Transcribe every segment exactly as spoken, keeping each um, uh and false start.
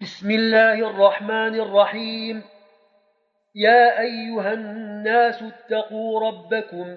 بسم الله الرحمن الرحيم. يا أيها الناس اتقوا ربكم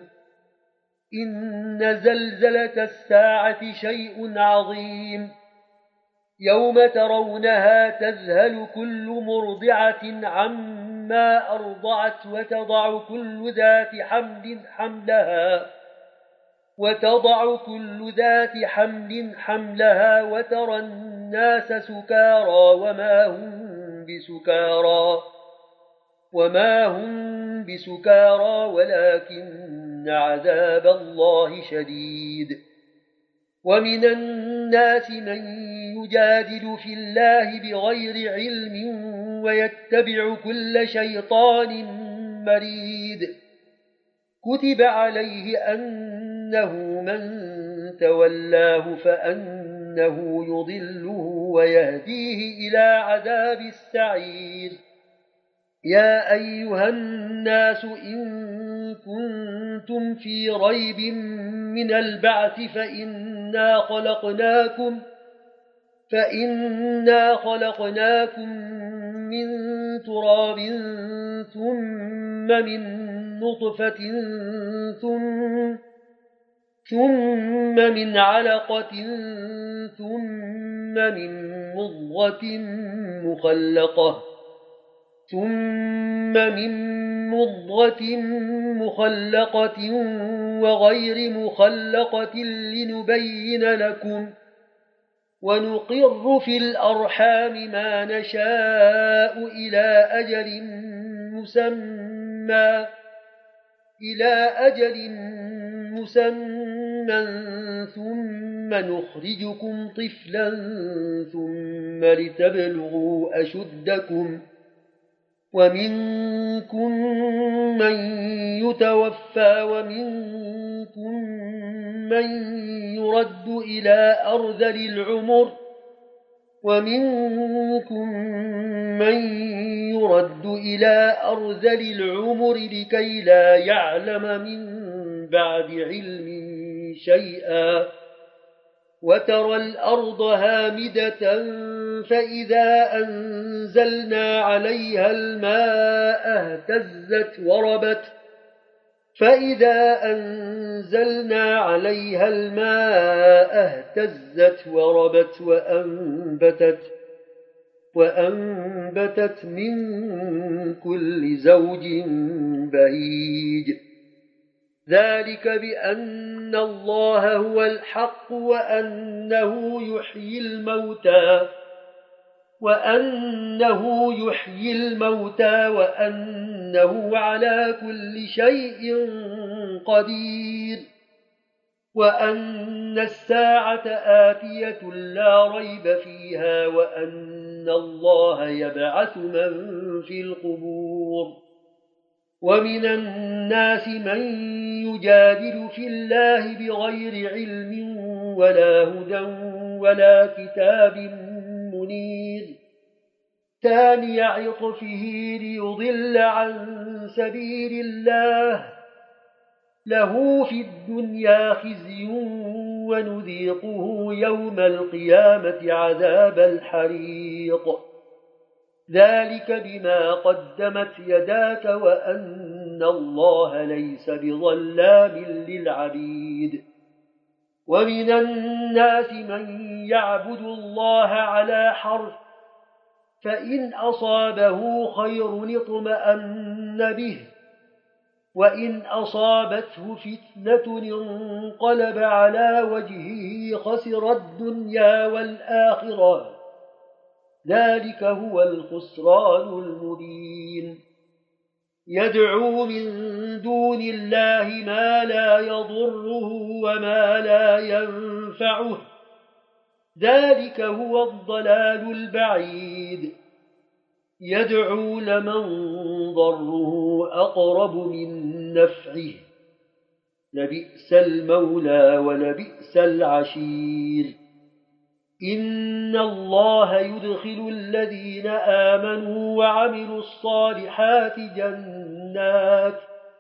إن زلزلة الساعة شيء عظيم يوم ترونها تذهل كل مرضعة عما أرضعت وتضع كل ذات حمل حملها وتضع كل ذات حمل حملها وترى الناس سكارى وما هم بسكارى وما هم بسكارى ولكن عذاب الله شديد. ومن الناس من يجادل في الله بغير علم ويتبع كل شيطان مريد. كتب عليه أنه من تولاه فأنه يضله ويهديه إلى عذاب السعير. يا أيها الناس إن كنتم في ريب من البعث فإنا خلقناكم فإنا خلقناكم من تراب ثم من نطفة ثم ثم من علقة ثم من مضغة مخلقة ثم من مضغة مخلقة وغير مخلقة لنبين لكم ونقر في الأرحام ما نشاء إلى أجل مسمى إلى أجل مسمى ثم نخرجكم طفلا ثم لتبلغوا أشدكم ومنكم من يتوفى ومنكم من يرد إلى أرذل العمر ومنكم من يرد إلى أرذل العمر لكي لا يعلم من بعد علم شيئا. وترى الأرض هامدة فإذا أنزلنا عليها الماء اهتزت وربت فإذا أنزلنا عليها الماء اهتزت وربت وأنبتت وأنبتت من كل زوج بهيج. ذلك بأن الله هو الحق وأنه يحيي الموتى وأنه يحيي الموتى وأنه على كل شيء قدير وأن الساعة آتية لا ريب فيها وأن الله يبعث من في القبور. ومن الناس من يجادل في الله بغير علم ولا هدى ولا كتاب منير. ثاني عطفه ليضل عن سبيل الله له في الدنيا خزي ونذيقه يوم القيامة عذاب الحريق. ذلك بما قدمت يداك وأن الله ليس بظلام للعبيد. ومن الناس من يعبد الله على حرف فإن أصابه خير اطمأن به وإن أصابته فتنة انقلب على وجهه خسر الدنيا والآخرة. ذلك هو الخسران المبين. يدعو من دون الله ما لا يضره وما لا ينفعه. ذلك هو الضلال البعيد. يدعو لمن ضره أقرب من نفعه لبئس المولى ولبئس العشير. إن الله يدخل الذين آمنوا وعملوا الصالحات جنات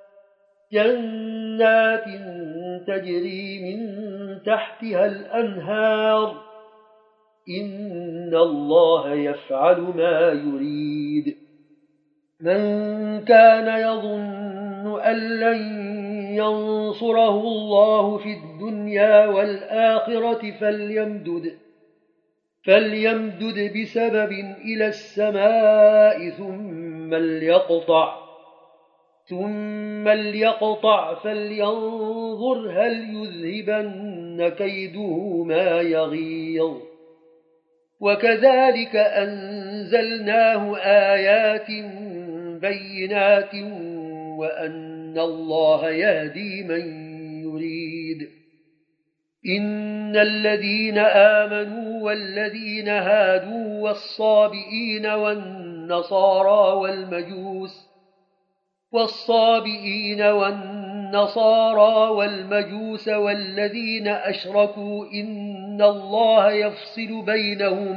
جنات تجري من تحتها الأنهار إن الله يفعل ما يريد. من كان يظن أن لن ينصره الله في الدنيا والآخرة فليمدد, فليمدد بسبب إلى السماء ثم ليقطع, ثم ليقطع فلينظر هل يذهبن كيده ما يغيظ. وكذلك أنزلناه آيات بينات وأن الله يهدي من يريد. إن الذين آمنوا والذين هادوا والصابئين والنصارى والمجوس والصابئين والنصارى والمجوس والذين أشركوا إن الله يفصل بينهم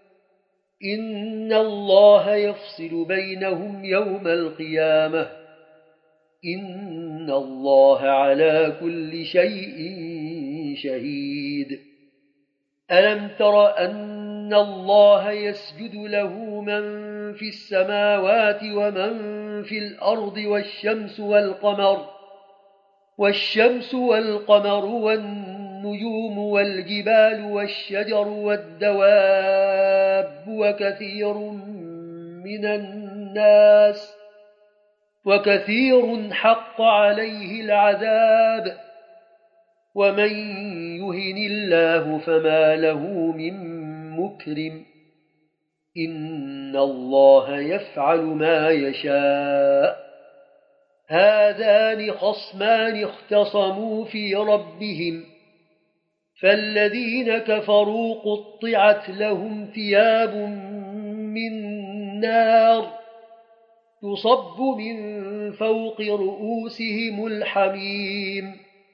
إن الله يفصل بينهم يوم القيامة إن الله على كل شيء شهيد. ألم تر أن الله يسجد له من في السماوات ومن في الأرض والشمس والقمر والشمس والقمر والنجوم والجبال والشجر والدواب وكثير من الناس وكثير حق عليه العذاب ومن يهن الله فما له من مكرم إن الله يفعل ما يشاء. هذان خصمان اختصموا في ربهم فالذين كفروا قطعت لهم ثياب من نار تصب من فوق رؤوسهم الحميم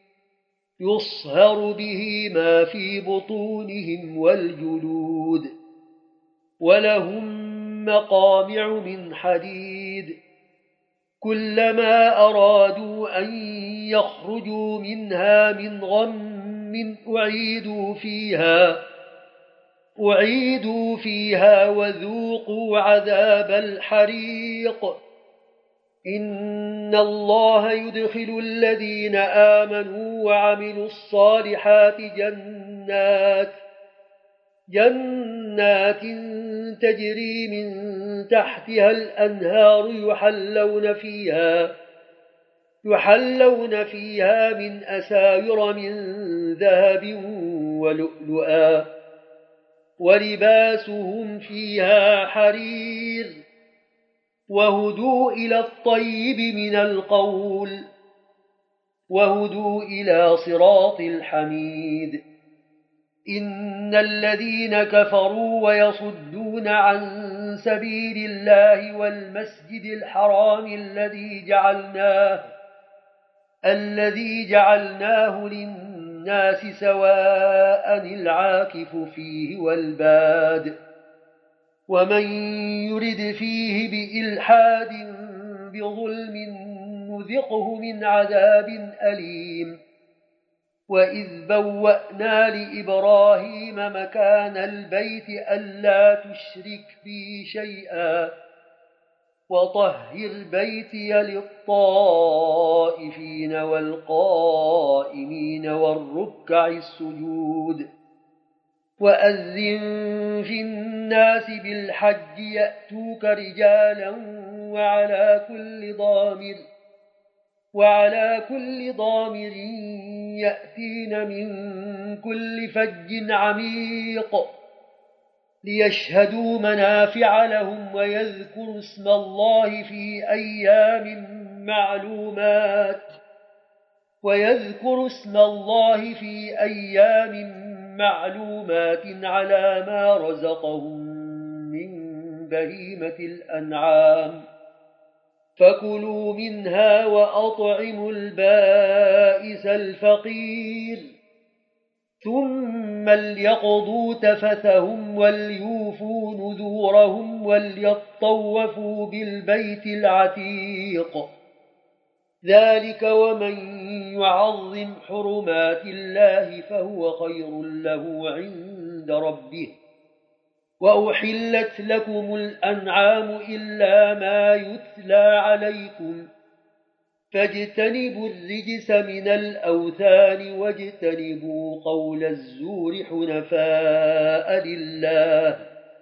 يصهر به ما في بطونهم والجلود ولهم مقامع من حديد كلما أرادوا أن يخرجوا منها من غم أعيدوا فيها أعيدوا فيها وذوقوا عذاب الحريق. إن الله يدخل الذين آمنوا وعملوا الصالحات جنات جنات تجري من تحتها الأنهار يحلون فيها يحلون فيها من أساور من ذهب ولؤلؤا ولباسهم فيها حرير وهدوا إلى الطيب من القول وهدوا إلى صراط الحميد. إن الذين كفروا ويصدون عن سبيل الله والمسجد الحرام الذي جعلناه الذي جعلناه للناس سواء العاكف فيه والباد ومن يرد فيه بإلحاد بظلم نذقه من عذاب أليم. وإذ بوأنا لإبراهيم مكان البيت ألا تشرك بي شيئا وطهر بيتي للطائفين والقائمين والركع السجود. وأذن في الناس بالحج يأتوك رجالا وعلى كل ضامر وعلى كل ضامر يأتين من كل فج عميق ليشهدوا منافع لهم ويذكروا اسم الله في أيام معلومات ويذكروا اسم الله في أيام معلومات على ما رزقهم من بهيمة الأنعام فكلوا منها وأطعموا البائس الفقير ثم ليقضوا تفثهم وليوفوا نذورهم وليطوفوا بالبيت العتيق. ذلك ومن يعظم حرمات الله فهو خير له عند ربه وأحلت لكم الأنعام إلا ما يتلى عليكم فاجتنبوا الرجس من الأوثان واجتنبوا قول الزور حنفاء لله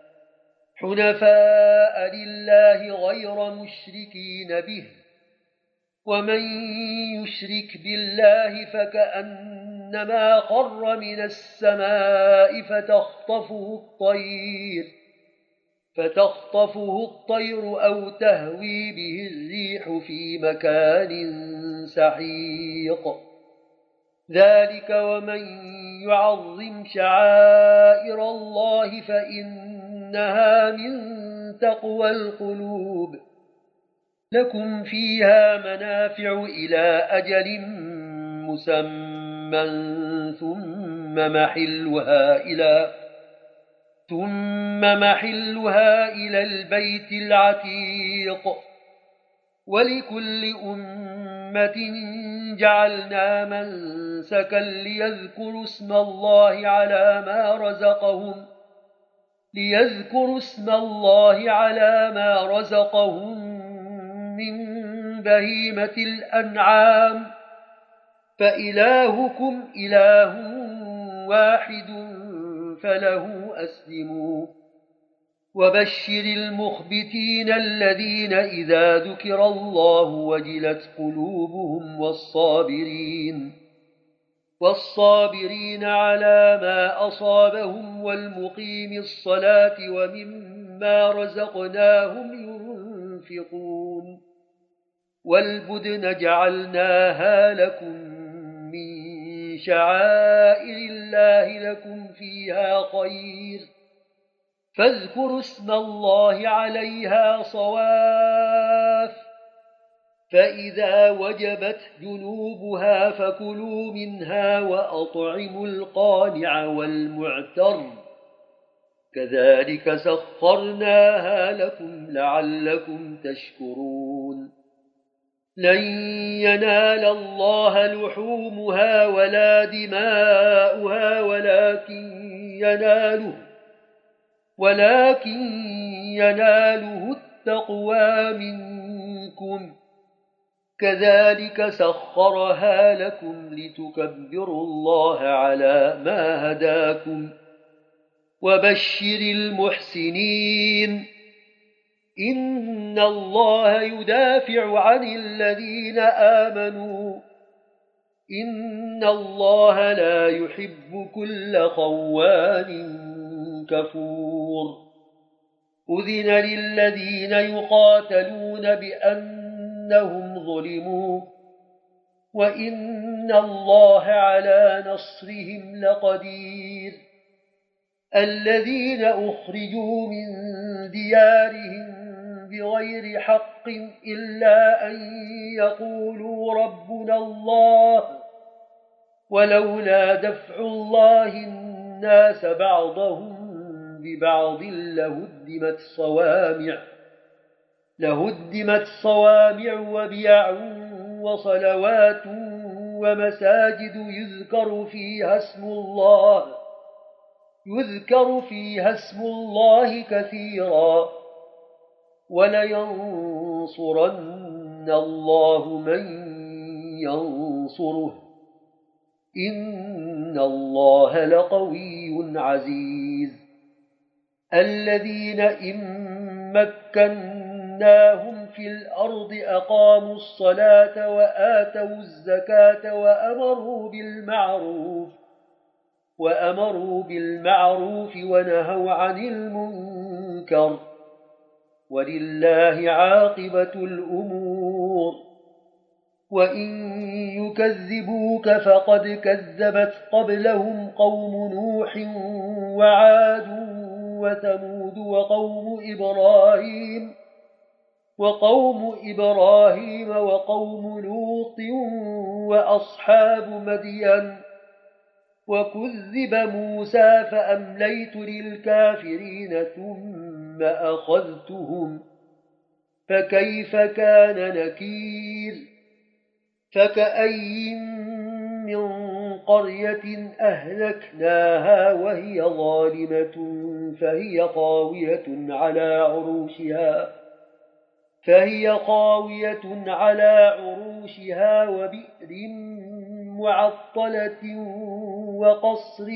حنفاء لله غير مشركين به ومن يشرك بالله فكأنما خر من السماء فتخطفه الطير فتخطفه الطير أو تهوي به الريح في مكان سحيق ذلك ومن يعظم شعائر الله فإنها من تقوى القلوب لكم فيها منافع إلى أجل مسمى ثم محلها إلى ثم محلها إلى البيت العتيق ولكل أمة جعلنا منسكا ليذكروا اسم الله على ما رزقهم ليذكروا اسم الله على ما رزقهم من بهيمة الأنعام فإلهكم إله واحد فله أسلموا وبشر المخبتين الذين إذا ذكر الله وجلت قلوبهم والصابرين والصابرين على ما أصابهم والمقيم الصلاة ومما رزقناهم ينفقون والبدن جعلناها لكم من شعائر الله لكم فيها خير فاذكروا اسم الله عليها صواف فإذا وجبت جنوبها فكلوا منها وأطعموا القانع والمعتر كذلك سخرناها لكم لعلكم تشكرون لن ينال الله لحومها ولا دماؤها ولكن يناله ولكن يناله التقوى منكم كذلك سخرها لكم لتكبروا الله على ما هداكم وبشر المحسنين إن الله يدافع عن الذين آمنوا إن الله لا يحب كل خوان كفور أذن للذين يقاتلون بأنهم ظلموا وإن الله على نصرهم لقدير الذين أخرجوا من ديارهم بغير حق إلا أن يقولوا ربنا الله ولولا دفع الله الناس بعضهم ببعض لهدمت صوامع لهدمت صوامع وبيع وصلوات ومساجد يذكر فيها اسم الله يذكر فيها اسم الله كثيرا ولينصرن الله من ينصره إن الله لقوي عزيز الذين إن مكناهم في الأرض أقاموا الصلاة وآتوا الزكاة وأمروا بالمعروف وأمروا بالمعروف ونهوا عن المنكر ولله عاقبة الأمور وإن يكذبوك فقد كذبت قبلهم قوم نوح وعاد وثمود وقوم إبراهيم وقوم إبراهيم وقوم لوط وأصحاب مدين وكذب موسى فأمليت للكافرين ثم أخذتهم فكيف كان نكير فكأي من قرية أهلكناها وهي ظالمة فهي خاوية على عروشها فهي خاوية على عروشها وبئر معطلة وقصر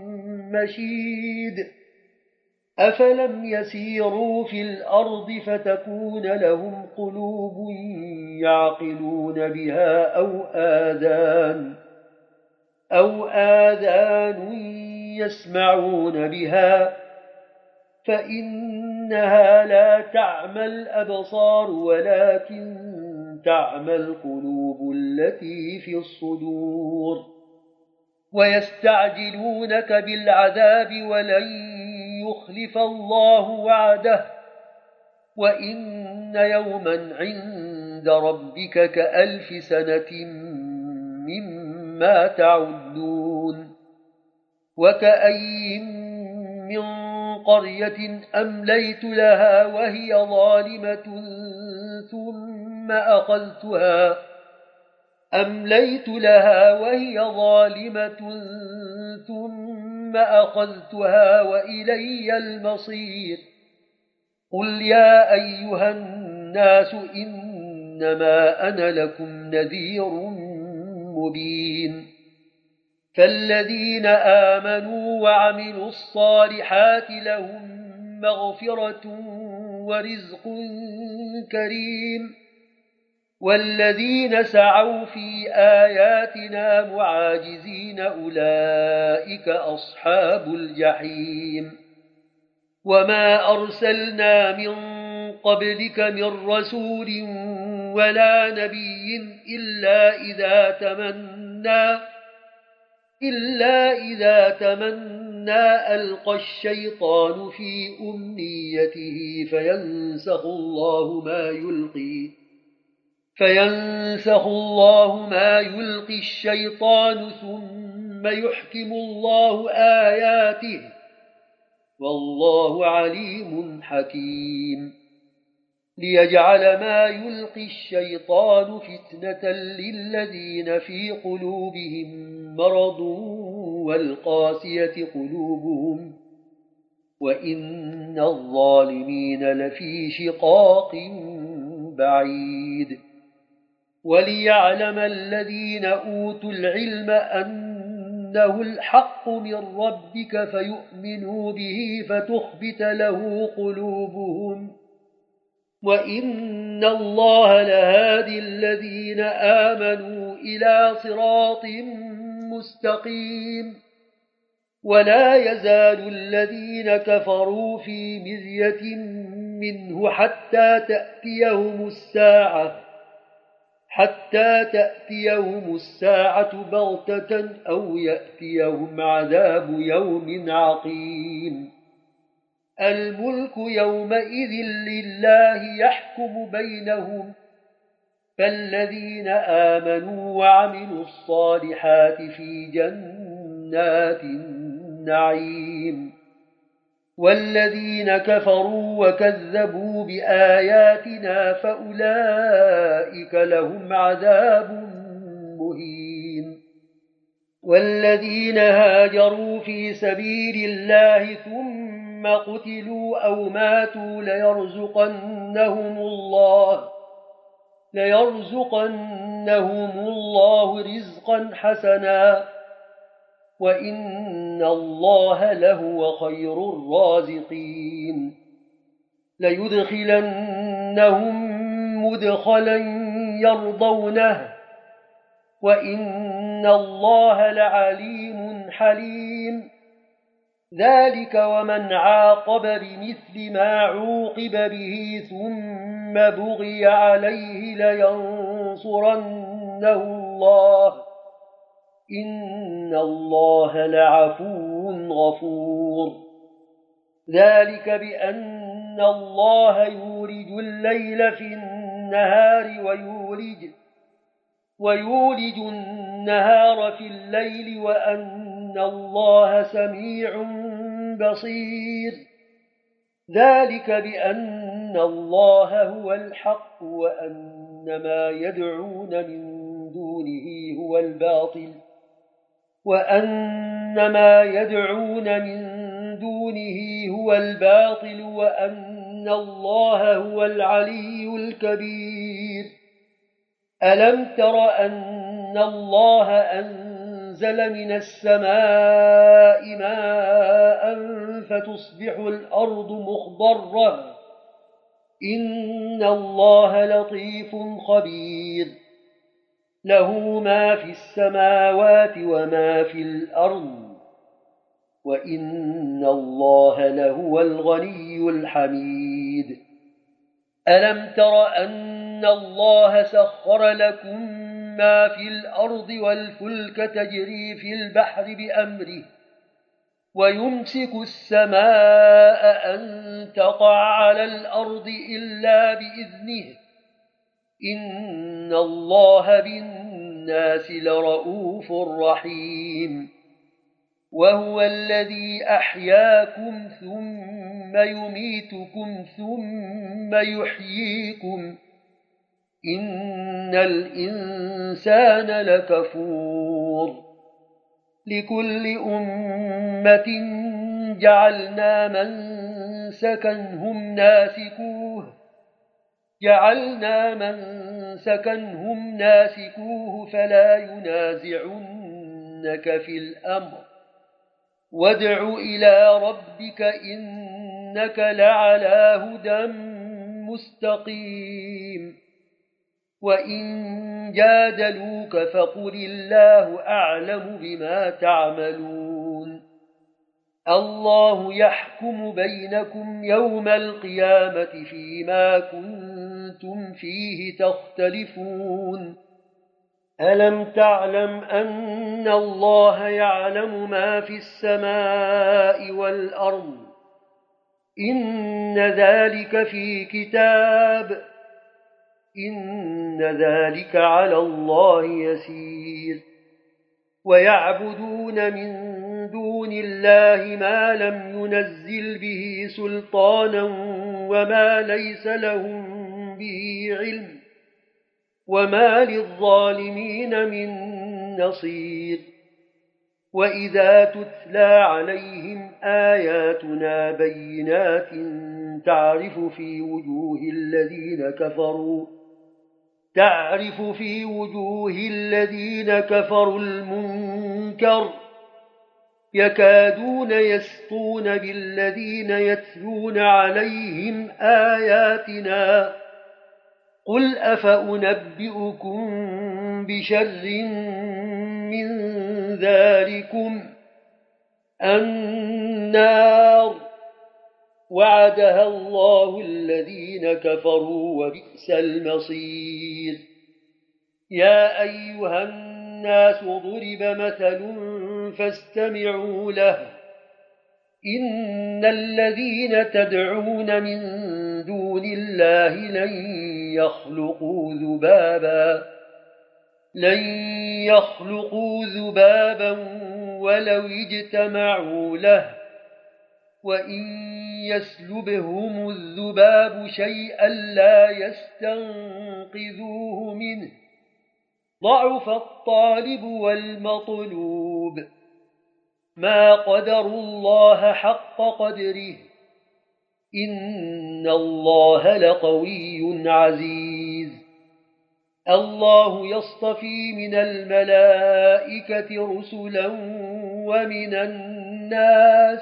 مشيد أفلم يسيروا في الأرض فتكون لهم قلوب يعقلون بها أو آذان أو آذان يسمعون بها فإنها لا تعمى الأبصار ولكن تعمى القلوب التي في الصدور ويستعجلونك بالعذاب ولن يخلف الله وعده وإن يوما عند ربك كألف سنة مما تعدون وكأي من قرية أمليت لها وهي ظالمة ثم أخذتها أمليت لها وهي ظالمة ثم أخذتها وإلي المصير قل يا أيها الناس إنما أنا لكم نذير مبين فالذين آمنوا وعملوا الصالحات لهم مغفرة ورزق كريم والذين سعوا في آياتنا معاجزين أولئك أصحاب الجحيم وما أرسلنا من قبلك من رسول ولا نبي إلا إذا تمنى إلا إذا تمنى ألقى الشيطان في أمنيته فينسخ الله ما يلقي فينسخ الله ما يلقي الشيطان ثم يحكم الله آياته والله عليم حكيم ليجعل ما يلقي الشيطان فتنة للذين في قلوبهم مرض والقاسية قلوبهم وإن الظالمين لفي شقاق بعيد وليعلم الذين أوتوا العلم أنه الحق من ربك فيؤمنوا به فتخبت له قلوبهم وإن الله لهادي الذين آمنوا إلى صراط مستقيم ولا يزال الذين كفروا في مزية منه حتى تأتيهم الساعة حتى تأتيهم الساعة بغتة أو يأتيهم عذاب يوم عقيم الملك يومئذ لله يحكم بينهم فالذين آمنوا وعملوا الصالحات في جنات النعيم والذين كفروا وكذبوا بآياتنا فأولئك لهم عذاب مهين والذين هاجروا في سبيل الله ثم قتلوا أو ماتوا ليرزقنهم الله ليرزقنهم الله رزقا حسنا وإن الله لهو خير الرازقين ليدخلنهم مدخلا يرضونه وإن الله لعليم حليم ذلك ومن عاقب بمثل ما عوقب به ثم بغي عليه لينصرنه الله إن الله لعفو غفور ذلك بأن الله يولج الليل في النهار ويولج ويولج النهار في الليل وأن الله سميع بصير ذلك بأن الله هو الحق وأن ما يدعون من دونه هو الباطل وأن ما يدعون من دونه هو الباطل وأن الله هو العلي الكبير. ألم تر أن الله أنزل من السماء ماء فتصبح الأرض مخضرة؟ إن الله لطيف خبير. له ما في السماوات وما في الأرض وإن الله لهو الغني الحميد. ألم تر أن الله سخر لكم ما في الأرض والفلك تجري في البحر بأمره ويمسك السماء أن تقع على الأرض إلا بإذنه إن الله بالناس لرؤوف رحيم. وهو الذي أحياكم ثم يميتكم ثم يحييكم إن الإنسان لكفور. لكل أمة جعلنا منسكا هم ناسكوه جعلنا منسكا هم ناسكوه فلا ينازعنك في الأمر وادع إلى ربك إنك لعلى هدى مستقيم. وإن جادلوك فقل الله أعلم بما تعملون. الله يحكم بينكم يوم القيامة فيما كنتم فيه تختلفون. ألم تعلم أن الله يعلم ما في السماء والأرض إن ذلك في كتاب إن ذلك على الله يسير. ويعبدون من دون الله ما لم ينزل به سلطانا وما ليس لهم به علم وما للظالمين من نصير. وإذا تتلى عليهم آياتنا بينات تعرف في وجوه الذين كفروا تعرف في وجوه الذين كفروا المنكر يكادون يسطون بالذين يتلون عليهم آياتنا. قل أفأنبئكم بشر من ذلكم النار وعدها الله الذين كفروا وبئس المصير. يا أيها الناس ضرب مثل فاستمعوا له إن الذين تدعون من دون الله لن يخلقوا ذبابا لن يخلقوا ذبابا ولو اجتمعوا له وإن يسلبهم الذباب شيئا لا يستنقذوه منه ضعف الطالب والمطلوب. ما قدروا الله حق قدره إن الله لقوي عزيز. الله يصطفي من الملائكة رسلا ومن الناس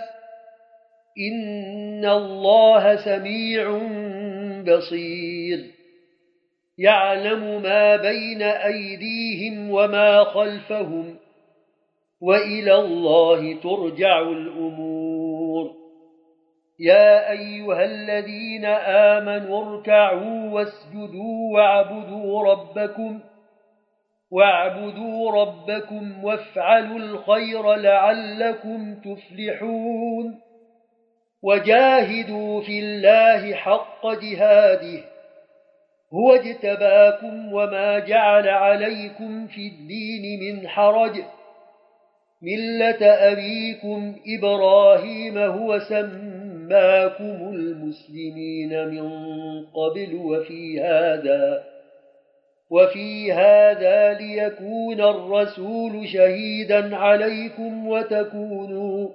إن الله سميع بصير. يعلم ما بين أيديهم وما خلفهم وإلى الله ترجع الأمور. يا أيها الذين آمنوا اركعوا واسجدوا واعبدوا ربكم واعبدوا ربكم وافعلوا الخير لعلكم تفلحون. وجاهدوا في الله حق جهاده هو اجتباكم وما جعل عليكم في الدين من حرج ملة أبيكم إبراهيم هو سماكم المسلمين من قبل وفي هذا وفي هذا ليكون الرسول شهيدا عليكم وتكونوا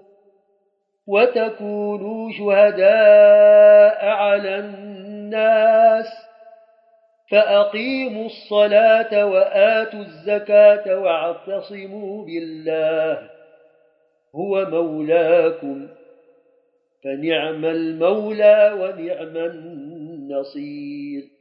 وتكونوا شهداء على الناس فأقيموا الصلاة وآتوا الزكاة واعتصموا بالله هو مولاكم فنعم المولى ونعم النصير